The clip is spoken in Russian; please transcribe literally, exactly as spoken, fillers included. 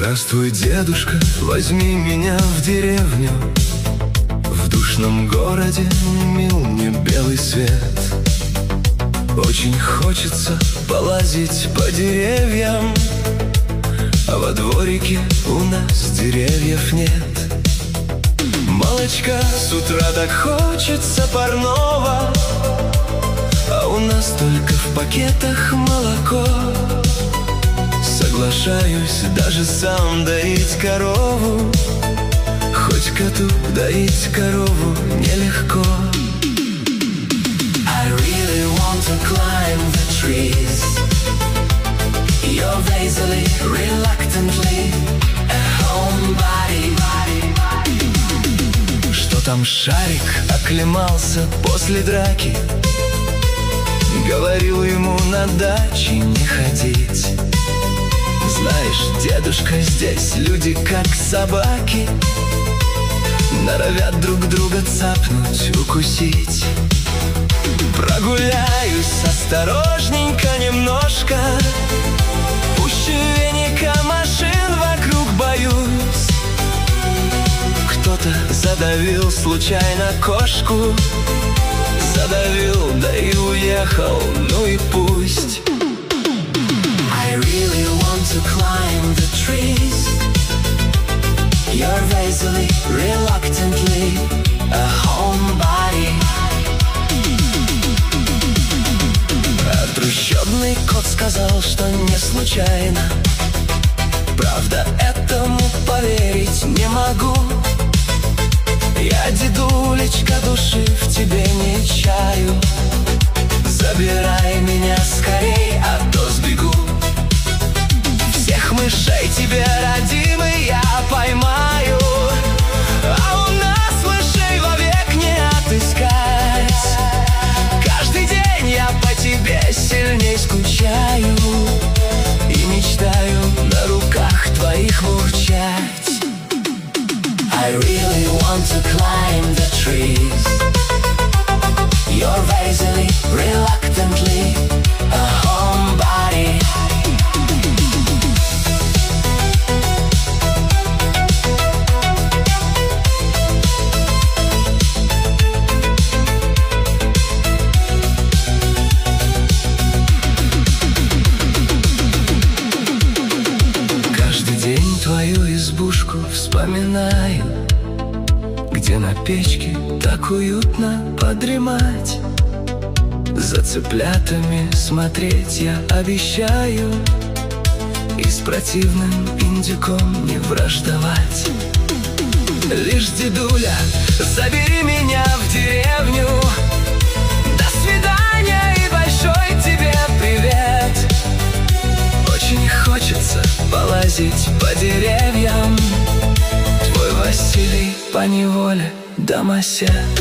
Здравствуй, дедушка, возьми меня в деревню. В душном городе мил мне белый свет. Очень хочется полазить по деревьям, а во дворике у нас деревьев нет. Молочка с утра так хочется парного, а у нас только в пакетах молоко. Соглашаюсь даже сам доить корову, хоть коту доить корову нелегко. I really want to climb the trees. You're lazily, reluctantly a homebody. Что там шарик оклемался после драки? Говорил ему на даче не ходить. Знаешь, дедушка, здесь люди как собаки, норовят друг друга цапнуть, укусить. Прогуляюсь осторожненько немножко, пуще веника машин вокруг боюсь. Кто-то задавил случайно кошку, задавил, да и уехал, ну и пусть. I really want to climb the trees. You're lazily, reluctantly a homebody. А трущобный кот сказал, что не случайно. Правда, этому поверить не могу. Я, дедулечка, души в тебе не чаю. Забирай меня скорей, а то сбегу. Всех мышей тебе, родимый, я поймаю, а у нас мышей вовек не отыскать. Каждый день я по тебе сильней скучаю и мечтаю на руках твоих мурчать. I really want to climb the trees. You're lazily, reluctantly a homebody. Каждый день твою избушку вспоминаю, где на печке так уютно подремать. За цыплятами смотреть я обещаю и с противным индюком не враждовать. Лишь, дедуля, забери меня в деревню. До свидания и большой тебе привет. Очень хочется полазить по деревьям. Твой Василий поневоле домосед.